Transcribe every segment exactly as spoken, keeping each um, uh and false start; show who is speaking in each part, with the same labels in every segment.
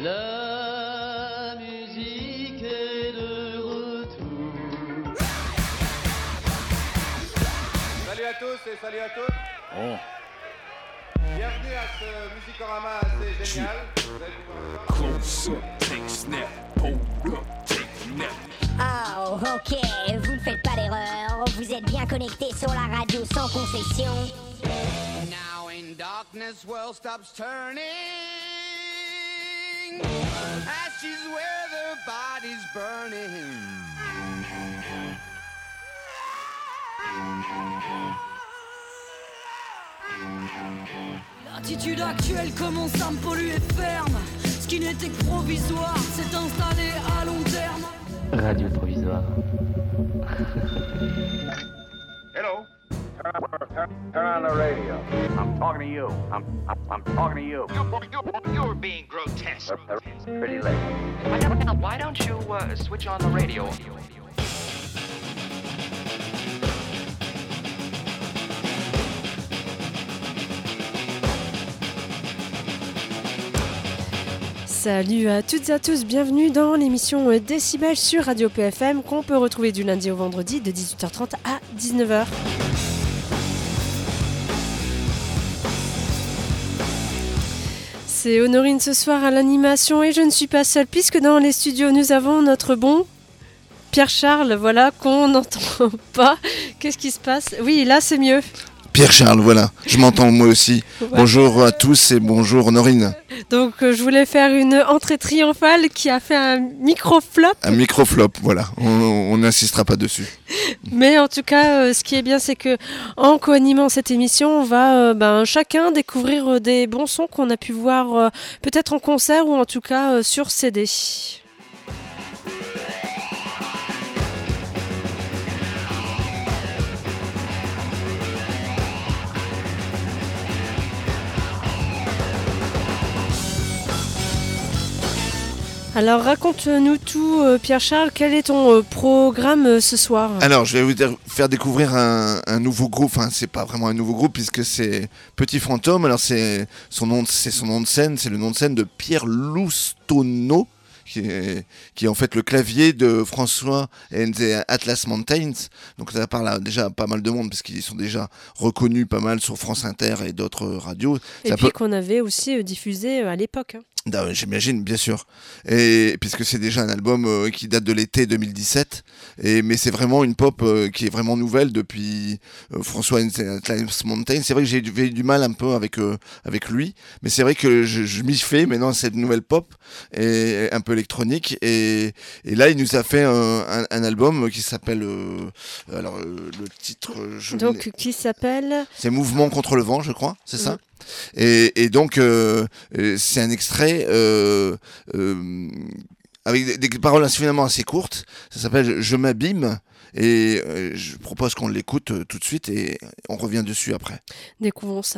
Speaker 1: La musique est de retour.
Speaker 2: Salut à tous et salut à toutes.
Speaker 3: Oh.
Speaker 2: Bienvenue à ce Musicorama assez génial. Vous allez pouvoir voir.
Speaker 3: Close up, take snap, hold up, take a nap.
Speaker 4: Oh, ok, vous ne faites pas d'erreur. Vous êtes bien connectés sur la radio sans concession.
Speaker 5: Now in darkness, world stops turning. Ashes where the body's burning.
Speaker 6: L'attitude actuelle commence à me polluer ferme. Ce qui n'était que provisoire s'est installé à long terme.
Speaker 7: Radio provisoire.
Speaker 2: Hello. Turn, turn on the radio. I'm talking to you. I'm, I'm, I'm talking to you.
Speaker 8: You're, you're being grotesque.
Speaker 2: Pretty late.
Speaker 8: Why don't, why don't you uh, switch on the radio?
Speaker 9: Salut à toutes et à tous, bienvenue dans l'émission Décibel sur Radio P F M qu'on peut retrouver du lundi au vendredi de dix-huit heures trente à dix-neuf heures. C'est Honorine ce soir à l'animation et je ne suis pas seule puisque dans les studios nous avons notre bon Pierre-Charles, voilà, qu'on n'entend pas. Qu'est-ce qui se passe ? Oui, là c'est mieux.
Speaker 10: Pierre-Charles, voilà, je m'entends moi aussi. Ouais. Bonjour à tous et bonjour Honorine.
Speaker 9: Donc euh, je voulais faire une entrée triomphale qui a fait un micro-flop.
Speaker 10: Un micro-flop, voilà, on n'insistera pas dessus.
Speaker 9: Mais en tout cas, euh, ce qui est bien, c'est que en co-animant cette émission, on va euh, ben, chacun découvrir euh, des bons sons qu'on a pu voir euh, peut-être en concert ou en tout cas euh, sur C D. Alors raconte-nous tout euh, Pierre-Charles, quel est ton euh, programme euh, ce soir ?
Speaker 10: Alors je vais vous dire, faire découvrir un, un nouveau groupe, enfin c'est pas vraiment un nouveau groupe puisque c'est Petit Fantôme, alors c'est son nom, c'est son nom de scène, c'est le nom de scène de Pierre Loustono, qui est, qui est en fait le clavier de François and the Atlas Mountains. Donc ça parle déjà pas mal de monde parce qu'ils sont déjà reconnus pas mal sur France Inter et d'autres radios.
Speaker 9: Et
Speaker 10: ça
Speaker 9: puis
Speaker 10: peut...
Speaker 9: qu'on avait aussi euh, diffusé euh, à l'époque. Hein.
Speaker 10: Non, j'imagine, bien sûr. Et puisque c'est déjà un album euh, qui date de l'été deux mille dix-sept, et mais c'est vraiment une pop euh, qui est vraiment nouvelle depuis euh, François and the Atlas Mountains. C'est vrai que j'ai eu du mal un peu avec euh, avec lui, mais c'est vrai que je, je m'y fais maintenant cette nouvelle pop et un peu électronique. Et, et là, il nous a fait un, un, un album qui s'appelle euh, alors euh, le titre. Je
Speaker 9: Donc qui s'appelle.
Speaker 10: C'est Mouvement contre le vent, je crois. C'est ça. Mmh. Et, et donc euh, c'est un extrait euh, euh, avec des, des paroles finalement assez courtes. Ça s'appelle Je m'abîme et euh, je propose qu'on l'écoute euh, tout de suite et on revient dessus après.
Speaker 9: Découvrons ça.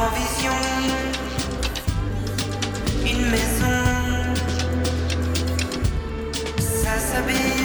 Speaker 7: en vision une maison, ça s'abîme.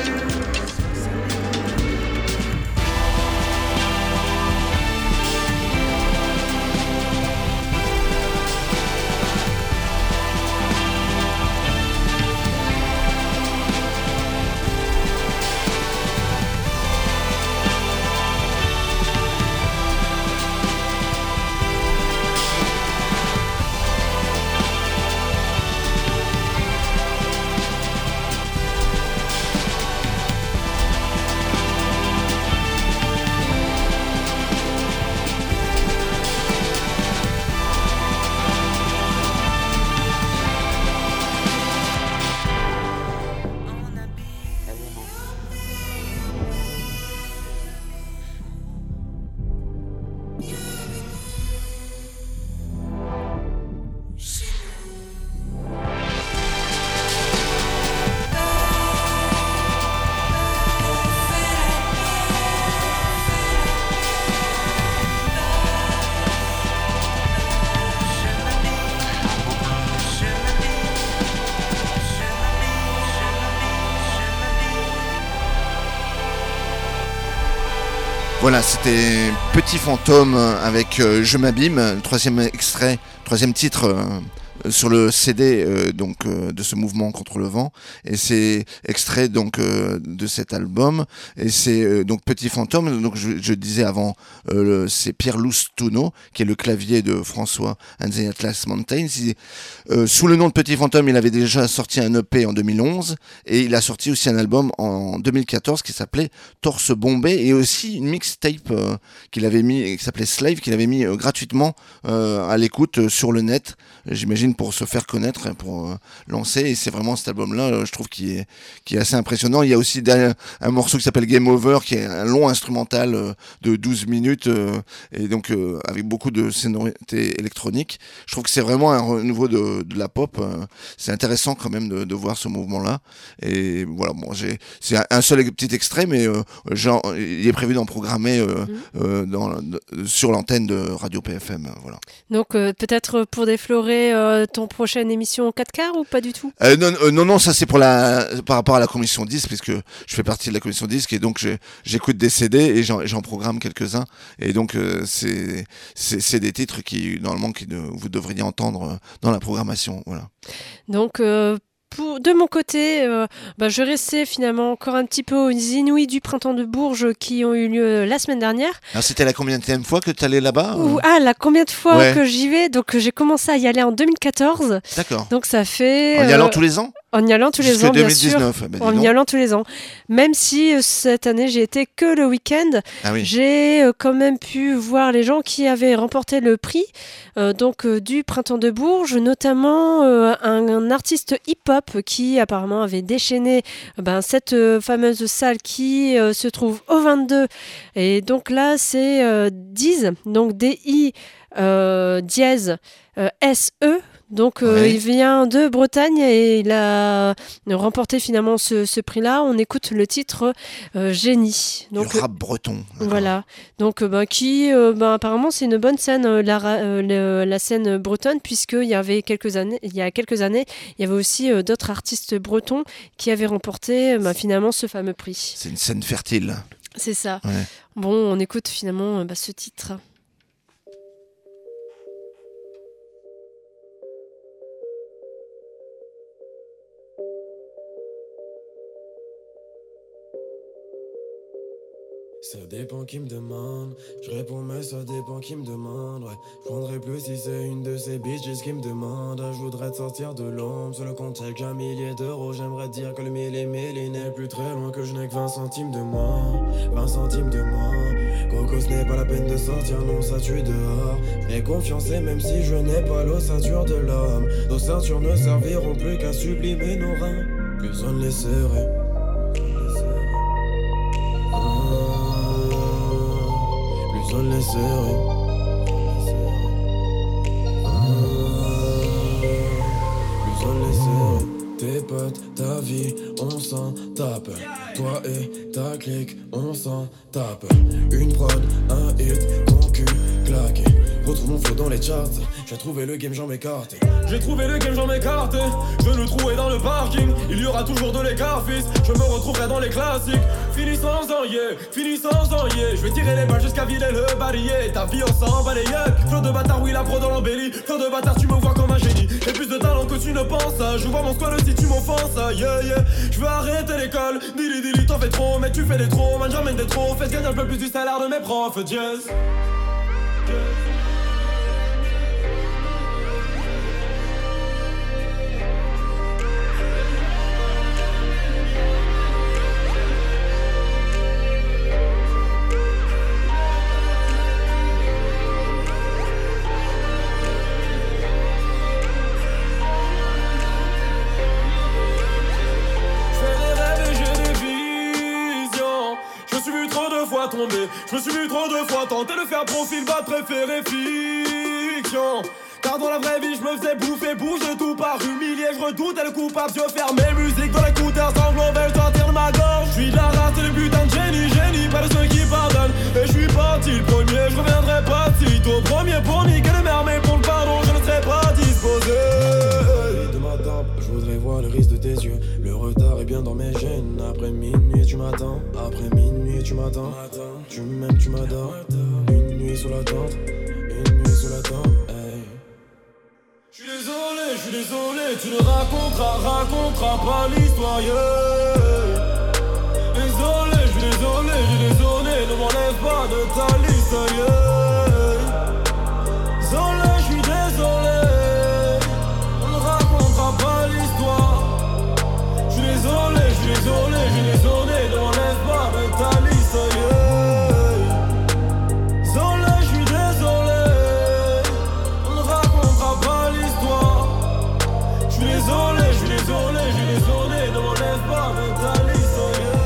Speaker 10: Voilà, c'était Petit Fantôme avec euh, Je m'abîme, le troisième extrait, troisième titre euh, sur le C D euh, donc euh, de ce mouvement contre le vent, et c'est extrait donc euh, de cet album, et c'est euh, donc Petit Fantôme. Donc je, je disais avant, euh, le, c'est Pierre Loustuno qui est le clavier de François and the Atlas Mountains. Il, euh, sous le nom de Petit Fantôme, il avait déjà sorti un E P en deux mille onze, et il a sorti aussi un album en deux mille quatorze qui s'appelait Torse bombé, et aussi une mixtape euh, qu'il avait mis, qui s'appelait Slave, qu'il avait mis euh, gratuitement euh, à l'écoute euh, sur le net, j'imagine pour se faire connaître, pour euh, lancer. Et c'est vraiment cet album-là, euh, je trouve, qui est, qui est assez impressionnant. Il y a aussi un, un morceau qui s'appelle Game Over, qui est un long instrumental euh, de douze minutes, euh, et donc euh, avec beaucoup de sonorités électroniques. Je trouve que c'est vraiment un renouveau de, de la pop. Euh, c'est intéressant quand même de, de voir ce mouvement-là. Et voilà, bon, j'ai, c'est un, un seul petit extrait, mais euh, genre, il est prévu d'en programmer euh, mmh. euh, dans, de, sur l'antenne de Radio P F M. Voilà.
Speaker 9: Donc euh, peut-être pour déflorer euh, ton prochaine émission quatre quarts ou pas du tout
Speaker 10: euh, non, euh, non, non, ça c'est pour la, par rapport à la commission disque, puisque je fais partie de la commission disque, et donc j'ai, j'écoute des C D et j'en, j'en programme quelques-uns. Et donc euh, c'est, c'est, c'est des titres qui, normalement, qui de, vous devriez entendre dans la programmation. Voilà.
Speaker 9: Donc... Euh... Pour, de mon côté, euh, bah, je restais finalement encore un petit peu aux Inouïs du Printemps de Bourges qui ont eu lieu la semaine dernière.
Speaker 10: Alors c'était la combienième fois que tu allais là-bas
Speaker 9: ou... Ah, la combien de fois ouais. que j'y vais. Donc j'ai commencé à y aller en deux mille quatorze.
Speaker 10: D'accord.
Speaker 9: Donc ça fait...
Speaker 10: En y allant
Speaker 9: euh...
Speaker 10: tous les ans
Speaker 9: En y allant tous
Speaker 10: Jusqu'à
Speaker 9: les ans,
Speaker 10: deux mille dix-neuf,
Speaker 9: bien sûr.
Speaker 10: Bah,
Speaker 9: en y allant tous les ans. Même si euh, cette année, j'ai été que le week-end,
Speaker 10: ah oui.
Speaker 9: j'ai euh, quand même pu voir les gens qui avaient remporté le prix euh, donc, euh, du Printemps de Bourges, notamment euh, un, un artiste hip-hop qui apparemment avait déchaîné euh, ben, cette euh, fameuse salle qui euh, se trouve au vingt-deux. Et donc là, c'est euh, Diz, donc D I euh, dièse euh, S E. Donc euh, ouais. il vient de Bretagne et il a remporté finalement ce, ce prix-là. On écoute le titre euh, Génie. Donc,
Speaker 10: du rap breton. D'accord.
Speaker 9: Voilà. Donc euh, bah, qui euh, bah, apparemment c'est une bonne scène, euh, la, euh, le, la scène bretonne, puisqu'il y avait quelques années, il y a quelques années, il y avait aussi euh, d'autres artistes bretons qui avaient remporté bah, finalement ce fameux prix.
Speaker 10: C'est une scène fertile.
Speaker 9: C'est ça.
Speaker 10: Ouais.
Speaker 9: Bon, on écoute finalement bah, ce titre.
Speaker 11: Ça dépend qui me demande, je réponds mais ça dépend qui me demande, ouais. Je prendrais plus si c'est une de ces bitches qui me demande. Je voudrais te sortir de l'ombre, sur le compte chèque j'ai un millier d'euros. J'aimerais dire que le mille et mille il n'est plus très loin, que je n'ai que vingt centimes de moins, vingt centimes de moins. Coco ce n'est pas la peine de sortir, non ça tue dehors. J'ai confiance et même si je n'ai pas l'ossature de l'homme, nos ceintures ne serviront plus qu'à sublimer nos reins. Plus on ne les serrait. On les serrait. Plus on les serrait. Tes potes, ta vie, on s'en tape. Toi et ta clique, on s'en tape. Une prod, un hit, ton cul claqué. retrouve mon flow dans les charts. J'ai trouvé le game, j'en m'écarte. J'ai trouvé le game, j'en m'écarte. Je veux le trouver dans le parking. Il y aura toujours de l'écart, fils. Je me retrouverai dans les classiques. Fini sans en yeah, fini sans en yeah. Je vais tirer les balles jusqu'à vider le balayé. Ta vie on s'en balayé. Flow de bâtard, oui la pro dans l'embellie. Flow de bâtard, tu me vois comme un génie. J'ai plus de talent que tu ne penses. Je vois mon squad si tu m'offenses. Yeah yeah. Je veux arrêter l'école. Dili dili, t'en fais trop, mais tu fais des trop. Man, j'emmène des trop. Fais gagner un peu plus du salaire de mes profs. Jazz. Tomber. Je me suis vu trop de fois tenter de faire profil bas, préféré fiction. Car dans la vraie vie je me faisais bouffer, bouger tout par humilié. Je redoutais le coupable, yeux fermés, musique dans l'écouteur, sanglant, je dois tirer de ma gorge. Je suis de la race et le putain de génie, génie, pas de ceux qui pardonnent. Et je suis parti le premier, je reviendrai pas si tôt. Premier pour niquer le mer, mais pour le pardon, je ne serai pas disposé. De ma tempe, je voudrais voir le risque de tes yeux. Le retard est bien dans mes gènes. Après minuit tu m'attends, après minuit tu m'attends. Tu m'aimes, tu m'adores. Une nuit sous la tente, une nuit sous la tente. Hey. Je suis désolé, je suis désolé. Tu ne raconteras, raconteras pas l'histoire. Yeah. Désolé, je suis désolé, je suis désolé. Ne m'enlève pas de ta liste. Yeah. Désolé, je suis désolé. On ne racontera pas l'histoire. Je suis désolé, je suis désolé, je suis désolé. Ne m'enlève pas de ta liste. Yeah. Désolé, je suis désolé, je suis désolé, ne m'enlève pas de ta liste.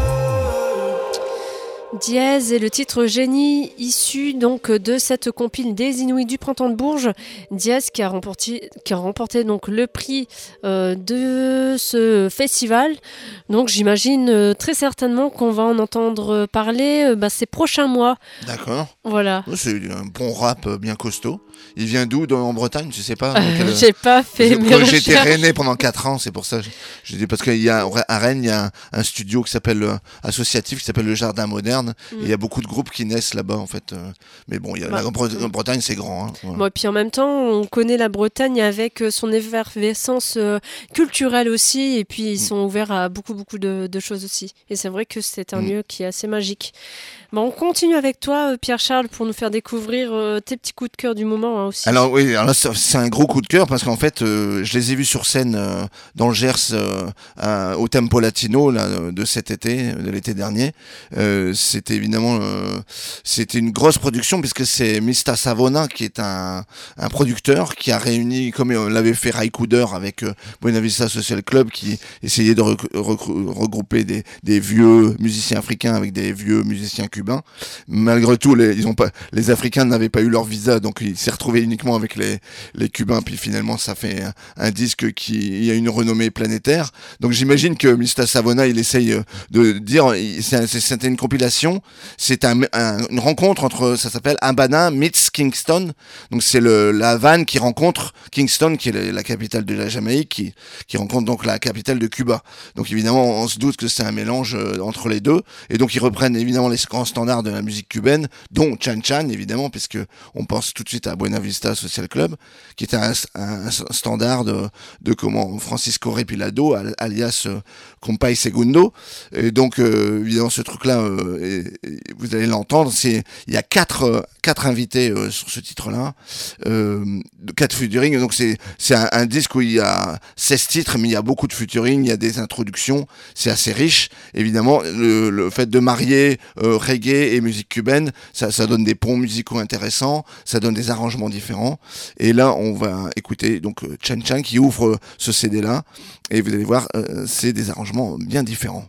Speaker 9: Diez et le titre Génie, issu donc de cette compile des Inouïs du Printemps de Bourges. Diez qui a remporté, qui a remporté donc le prix euh, de ce festival. Donc j'imagine euh, très certainement qu'on va en entendre parler euh, bah, ces prochains mois.
Speaker 10: D'accord.
Speaker 9: Voilà.
Speaker 10: C'est un bon rap bien costaud. Il vient d'où dans, en Bretagne, je sais pas.
Speaker 9: Euh,
Speaker 10: quel...
Speaker 9: J'ai pas fait mes recherches.
Speaker 10: J'étais rennais pendant quatre ans, c'est pour ça. Je, je dis parce qu'il y a à Rennes, il y a un, un studio qui s'appelle euh, associatif qui s'appelle le Jardin Moderne. Mm. Et il y a beaucoup de groupes qui naissent là-bas en fait. Euh, mais bon, il y a, bah, la Bre- Bretagne c'est grand. Hein, voilà.
Speaker 9: Bon, et puis en même temps, on connaît la Bretagne avec son effervescence euh, culturelle aussi. Et puis ils mm. sont ouverts à beaucoup beaucoup de, de choses aussi. Et c'est vrai que c'est un mm. lieu qui est assez magique. Bon, on continue avec toi, Pierre-Charles, pour nous faire découvrir euh, tes petits coups de cœur du moment hein, aussi.
Speaker 10: Alors oui, alors là, c'est un gros coup de cœur parce qu'en fait, euh, je les ai vus sur scène euh, dans le Gers euh, à, au Tempo Latino là, de cet été, de l'été dernier. Euh, c'était évidemment, euh, c'était une grosse production puisque c'est Mista Savona qui est un, un producteur qui a réuni, comme on l'avait fait Ray Cooder avec euh, Buena Vista Social Club, qui essayait de rec- rec- regrouper des, des vieux musiciens africains avec des vieux musiciens cubains. Malgré tout, les, ils ont pas, les Africains n'avaient pas eu leur visa, donc il s'est retrouvé uniquement avec les, les Cubains, puis finalement ça fait un, un disque qui a une renommée planétaire. Donc j'imagine que Mista Savona, il essaye de dire, c'est, c'est, c'était une compilation, c'est un, un, une rencontre entre, ça s'appelle Habana meets Kingston, donc c'est le, la Havane qui rencontre Kingston, qui est la, la capitale de la Jamaïque, qui, qui rencontre donc la capitale de Cuba. Donc évidemment, on se doute que c'est un mélange entre les deux, et donc ils reprennent évidemment les grands standards de la musique cubaine, dont Chan Chan évidemment, puisque on pense tout de suite à Buena Vista Social Club, qui était un, un, un standard de, de comment Francisco Repilado, alias euh, Compay Segundo. Et donc euh, évidemment ce truc-là, euh, et, et vous allez l'entendre, c'est il y a quatre euh, quatre invités euh, sur ce titre-là, euh, quatre featuring. Donc c'est c'est un, un disque où il y a seize titres, mais il y a beaucoup de featuring, il y a des introductions, c'est assez riche. Évidemment, le, le fait de marier euh, reggae et musique cubaine, ça, ça donne des ponts musicaux intéressants, ça donne des arrangements différents. Et là, on va écouter donc Chan Chan qui ouvre ce C D-là, et vous allez voir, euh, c'est des arrangements bien différents.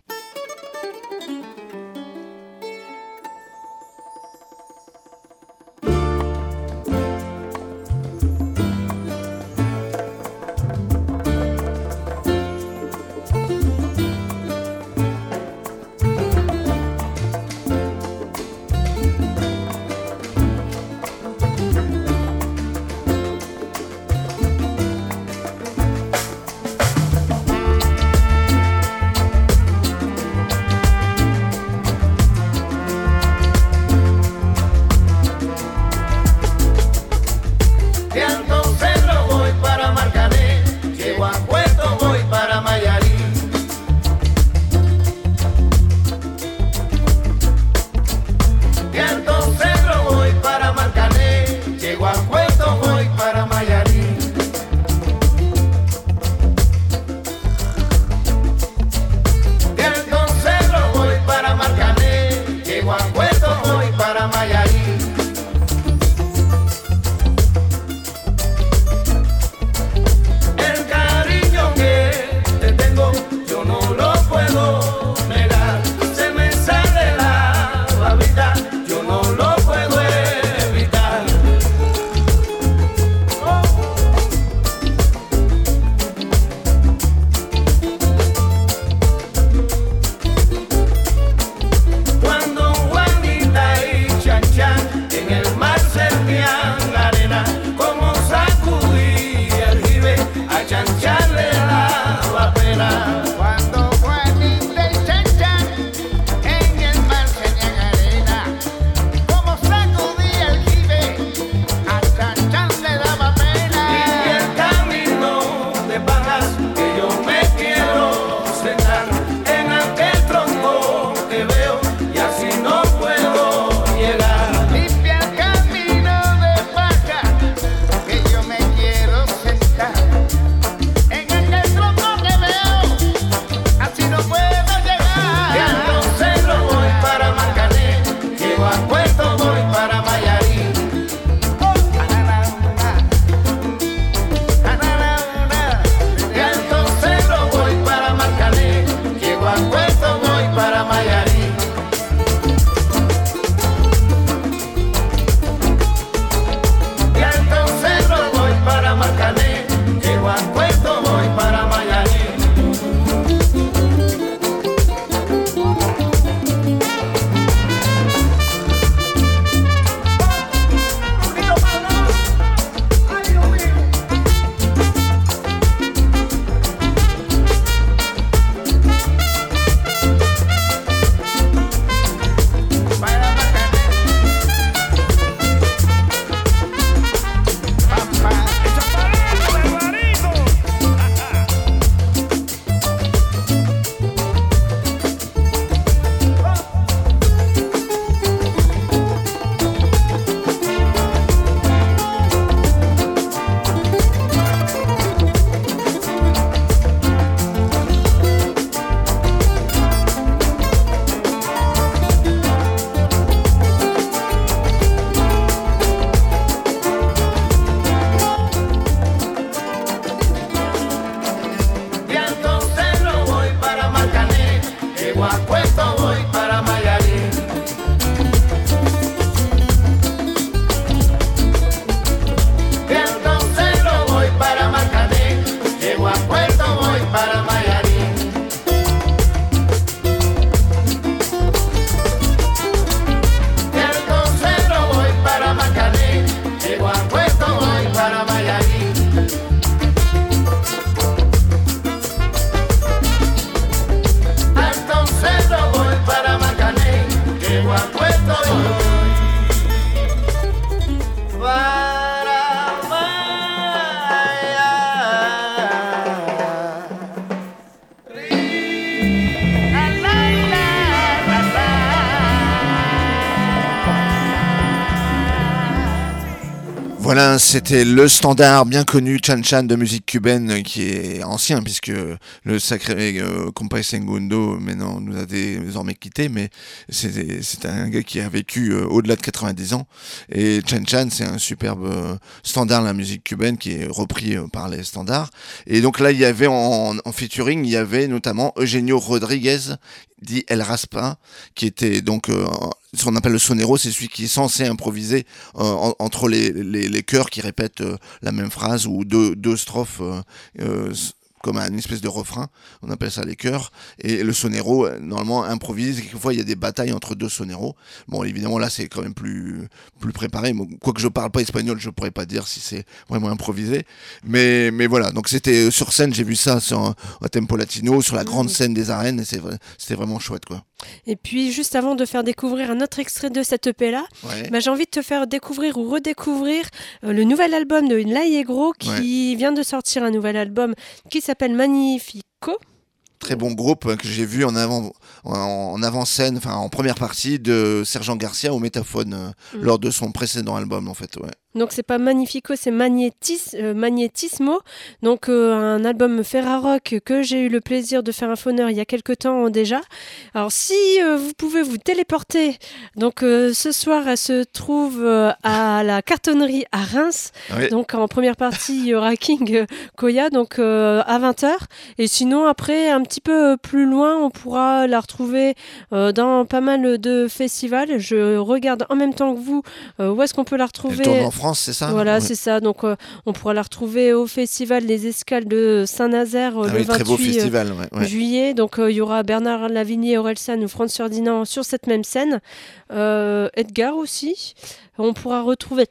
Speaker 10: Voilà, c'était le standard bien connu Chan Chan de musique cubaine qui est ancien puisque le sacré euh, Compay Segundo maintenant nous a désormais quittés, mais c'est, c'est un gars qui a vécu euh, au-delà de quatre-vingt-dix ans et Chan Chan c'est un superbe euh, standard de la musique cubaine qui est repris euh, par les standards. Et donc là il y avait en, en featuring, il y avait notamment Eugenio Rodriguez dit El Raspa, qui était donc euh, ce qu'on appelle le sonero, c'est celui qui est censé improviser euh, en, entre les, les, les chœurs qui répètent euh, la même phrase ou deux, deux strophes euh, euh, comme une espèce de refrain, on appelle ça les chœurs, et le sonero euh, normalement improvise, et quelquefois il y a des batailles entre deux soneros. Bon évidemment là c'est quand même plus, plus préparé, quoique je parle pas espagnol, je pourrais pas dire si c'est vraiment improvisé, mais, mais voilà, donc c'était sur scène, j'ai vu ça sur un, un tempo latino, sur la grande scène des arènes, et c'est, c'était vraiment chouette quoi.
Speaker 9: Et puis juste avant de faire découvrir un autre extrait de cette E P là,
Speaker 10: ouais.
Speaker 9: bah, j'ai envie de te faire découvrir ou redécouvrir euh, le nouvel album de L'Allegro qui ouais. vient de sortir un nouvel album qui s'appelle Magnifico.
Speaker 10: Très bon groupe que j'ai vu en avant en avant-scène, enfin en première partie de Sergent Garcia au Métaphone euh, mmh. lors de son précédent album en fait. Ouais.
Speaker 9: Donc c'est pas Magnifico, c'est Magnetis, euh, Magnetismo, donc euh, un album Ferrarock que j'ai eu le plaisir de faire un phoneur il y a quelques temps déjà. Alors si euh, vous pouvez vous téléporter, donc euh, ce soir elle se trouve euh, à la cartonnerie à Reims, oui. donc en première partie il y aura King euh, Koya donc euh, à vingt heures, et sinon après un petit peu plus loin on pourra la retrouver euh, dans pas mal de festivals. Je regarde en même temps que vous euh, où est-ce qu'on peut la retrouver.
Speaker 10: France, c'est ça ?
Speaker 9: Voilà,
Speaker 10: ouais.
Speaker 9: c'est ça. Donc, euh, on pourra la retrouver au festival Les Escales de Saint-Nazaire euh,
Speaker 10: ah
Speaker 9: le
Speaker 10: oui,
Speaker 9: vingt-huit
Speaker 10: très beau festival, ouais, ouais.
Speaker 9: juillet. Donc, il euh, y aura Bernard Lavigné, Orelsan ou Franz Ferdinand sur cette même scène. Euh, Edgar aussi. On pourra retrouver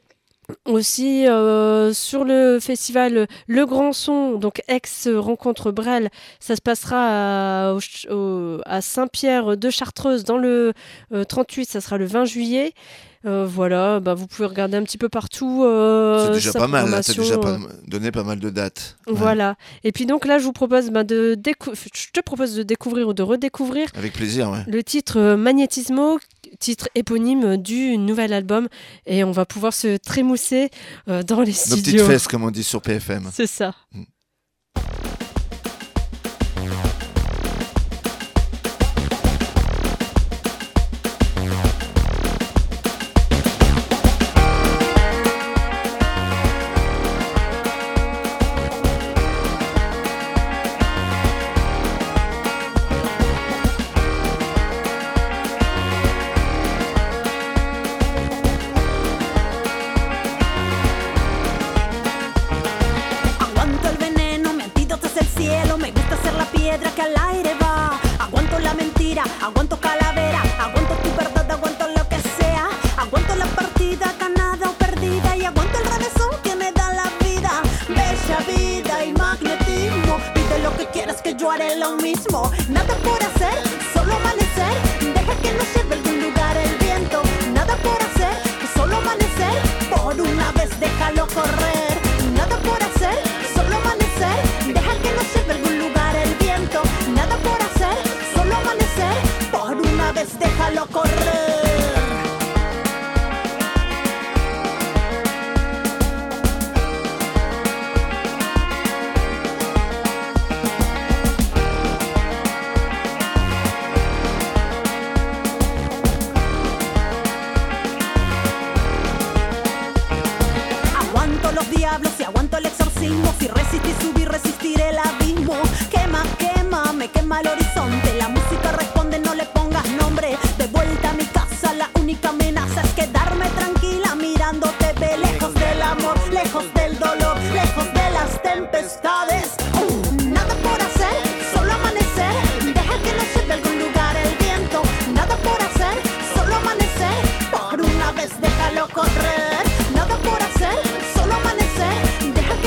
Speaker 9: aussi euh, sur le festival Le Grand Son, donc ex-rencontre Brel, ça se passera à, au, à Saint-Pierre de Chartreuse dans le euh, trente-huit, ça sera le vingt juillet. Euh, voilà, bah, vous pouvez regarder un petit peu partout. Euh,
Speaker 10: c'est déjà pas mal, là, t'as déjà pas,
Speaker 9: euh...
Speaker 10: donné pas mal de dates.
Speaker 9: Voilà. Ouais. Et puis donc là, je vous propose bah, de décou... je te propose de découvrir ou de redécouvrir.
Speaker 10: Avec plaisir, ouais.
Speaker 9: Le titre euh, Magnetismo, titre éponyme du nouvel album, et on va pouvoir se trémousser euh, dans les
Speaker 10: Nos
Speaker 9: studios.
Speaker 10: Nos petites fesses, comme on dit sur P F M.
Speaker 9: C'est ça. Mm.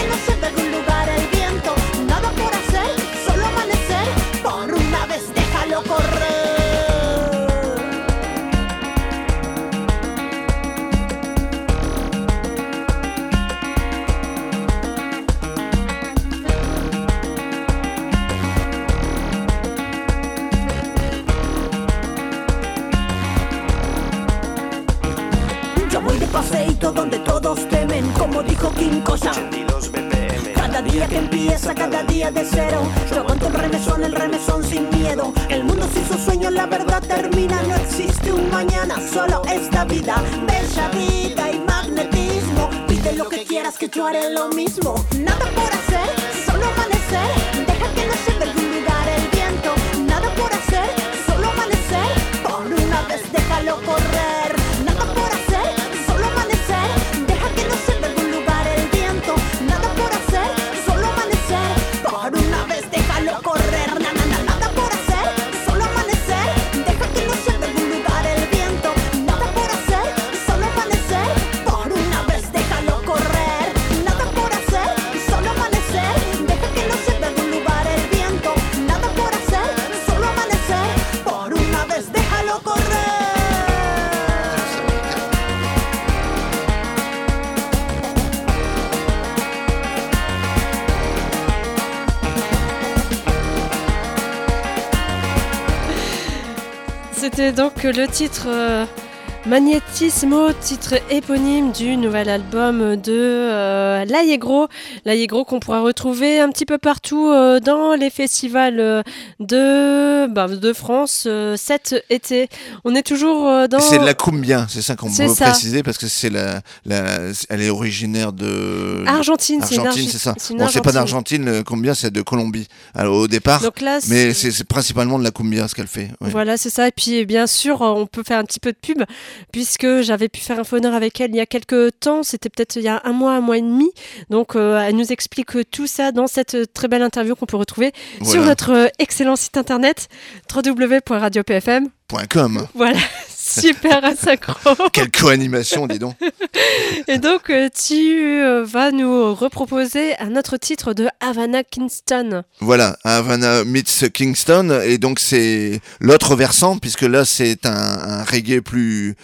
Speaker 12: Déjalo como dijo King Cosa. Cada día que empieza, cada día de cero. Yo aguanto el remesón, el remesón sin miedo. El mundo sin sus sueños, la verdad termina. No existe un mañana, solo esta vida. Bella vida y magnetismo. Pide lo que quieras que yo haré lo mismo. Nada por hacer, solo amanecer. Deja que no se de algún lugar el viento. Nada por hacer, solo amanecer. Por una vez déjalo correr. Nada por hacer, solo amanecer. Deja que no se de algún lugar el viento. Nada por hacer, solo amanecer. Por una vez déjalo correr. Na, na, na, nada por hacer, solo amanecer. Deja que no se de algún lugar el viento. Nada por hacer, solo amanecer. Por una vez déjalo correr. Nada por hacer, solo amanecer. Deja que no se de algún lugar el viento. Nada por hacer, solo amanecer. Por una vez déjalo correr.
Speaker 9: C'était donc le titre euh, Magnetismo, titre éponyme du nouvel album de euh, L'Allegro. L'Allegro qu'on pourra retrouver un petit peu partout euh, dans les festivals euh, de, bah, de France euh, cet été. On est toujours euh, dans...
Speaker 10: C'est de la cumbia, c'est ça qu'on
Speaker 9: C'est
Speaker 10: peut
Speaker 9: ça.
Speaker 10: préciser parce que c'est la, la, elle est originaire de
Speaker 9: Argentine, c'est une
Speaker 10: Argentine,
Speaker 9: Argi-
Speaker 10: c'est ça.
Speaker 9: c'est une
Speaker 10: Bon, c'est pas
Speaker 9: Argentine.
Speaker 10: d'Argentine, le cumbia, c'est de Colombie. Alors, au départ,
Speaker 9: Donc là, c'est-
Speaker 10: mais c'est, c'est principalement de la cumbia ce qu'elle fait. ouais.
Speaker 9: Voilà, c'est ça. Et puis, bien sûr, on peut faire un petit peu de pub, puisque j'avais pu faire un phoneur avec elle il y a quelques temps. C'était peut-être il y a un mois, un mois et demi. Donc, euh, elle nous explique tout ça dans cette très belle interview qu'on peut retrouver
Speaker 10: Voilà.
Speaker 9: sur notre euh, excellent site internet w w w point radio p f m
Speaker 10: Point com.
Speaker 9: Voilà, super synchro.
Speaker 10: Quelle co-animation, dis donc.
Speaker 9: Et donc, euh, tu euh, vas nous reproposer un autre titre de Havana Kingston.
Speaker 10: Voilà, Havana meets Kingston, et donc c'est l'autre versant, puisque là c'est un, un reggae plus,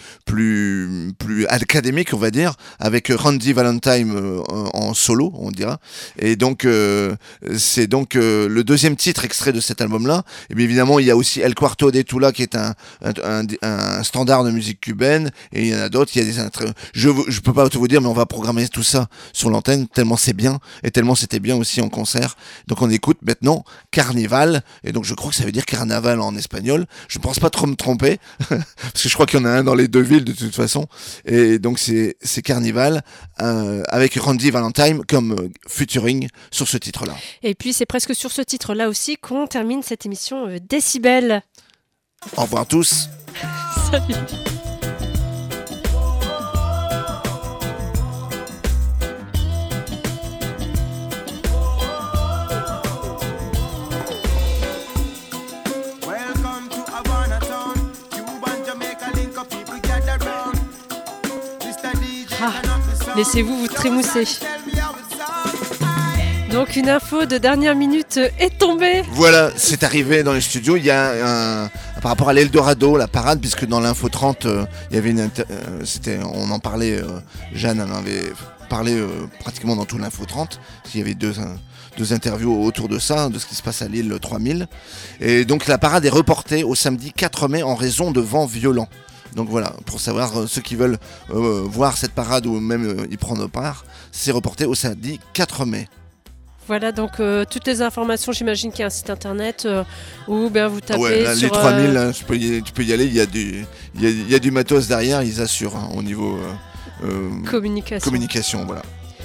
Speaker 10: plus, plus académique, on va dire, avec Randy Valentine euh, en solo, on dira. Et donc euh, c'est donc euh, le deuxième titre extrait de cet album-là. Et bien évidemment, il y a aussi El Cuarto de Tula, qui est un, un, un, un standard de musique cubaine, et il y en a d'autres. Il y a des intra- je je peux pas tout vous dire, mais on va programmer tout ça sur l'antenne tellement c'est bien, et tellement c'était bien aussi en concert. Donc on écoute maintenant Carnival, et donc je crois que ça veut dire carnaval en espagnol. Je pense pas trop me tromper parce que je crois qu'il y en a un dans les deux villes de toute façon. Et donc c'est c'est Carnival euh, avec Randy Valentine comme euh, featuring sur ce titre-là.
Speaker 9: Et puis, c'est presque sur ce titre-là aussi qu'on termine cette émission euh, Décibel.
Speaker 10: Au revoir tous.
Speaker 9: Salut.
Speaker 13: Welcome to Havana town. Cuba and Jamaica link up, people gather round. Mister D J,
Speaker 9: Ah,
Speaker 13: turn up the sound.
Speaker 9: laissez-vous vous trémousser.
Speaker 13: Tell me how it sounds.
Speaker 9: Donc, une info de dernière minute est tombée.
Speaker 10: Voilà, c'est arrivé dans les studios. Il y a un, par rapport à l'Eldorado, la parade, puisque dans l'info trente, euh, il y avait une, inter- euh, c'était, on en parlait. euh, Jeanne en avait parlé euh, pratiquement dans tout l'info trente. Il y avait deux, un- deux interviews autour de ça, de ce qui se passe à l'île trois mille. Et donc la parade est reportée au samedi quatre mai en raison de vents violents. Donc voilà, pour savoir euh, ceux qui veulent euh, voir cette parade ou même euh, y prendre part, c'est reporté au samedi quatre mai.
Speaker 9: Voilà, donc euh, toutes les informations, j'imagine qu'il y a un site internet euh, où ben, vous tapez
Speaker 10: Ouais, là,
Speaker 9: sur...
Speaker 10: les trois mille,
Speaker 9: euh,
Speaker 10: là, tu, peux y, tu peux y aller, il y, a du, il, y a, il y a du matos derrière, ils assurent hein, au niveau euh, euh,
Speaker 9: Communication.
Speaker 10: communication, voilà.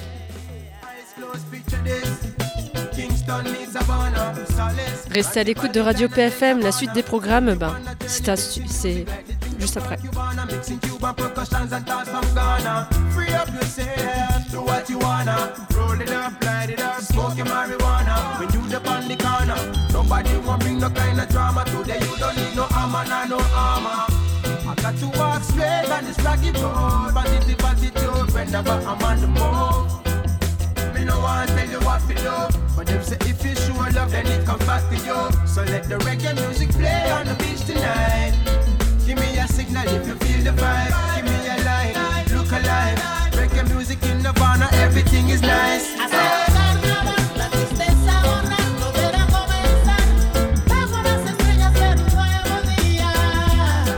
Speaker 13: Kingston needs Havana, Solace.
Speaker 9: Restez à l'écoute de Radio P F M, la suite des programmes, ben, c'est, à su- c'est juste après.
Speaker 13: Cubana mixing Cuban percussions and dance from Ghana. Free up yourself, do what you wanna. Roll it up, light it up, smoke your marijuana. When you dip on the corner, nobody won't bring no kind of drama. Today you don't need no armor, nah, no armor. I got to walk straight on this rocky road. Positive attitude, whenever I'm on the move. Me no want tell you what to do, but them say if you show love, then it comes back to you. So let the reggae music play on the beach tonight. Give me a signal if you feel the vibe. Give me a light, look alive. Reggae music in Havana, everything is nice.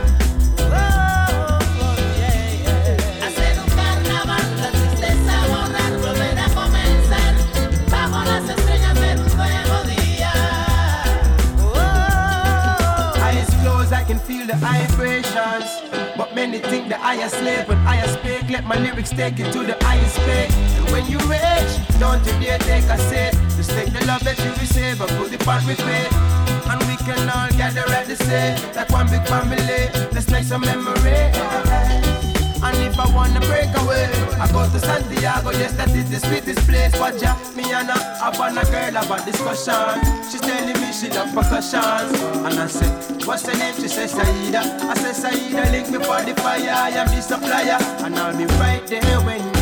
Speaker 12: Hacer un carnaval, la tristeza borra.
Speaker 13: many think that I a slave. When I speak, let my lyrics take it to the highest peak. And when you rage, don't you dare take a seat. Just take the love that you receive and put it on repeat. And we can all gather at the same, like one big family. Let's make some memory. And if I wanna break away, I go to Santiago, yes, that is the sweetest place. But ja, me and I have on a girl about discussion. She's telling me she love percussion. And I say, what's her name? She says Saida. I say Saida, link me for the fire, I am the supplier. And I'll be right there when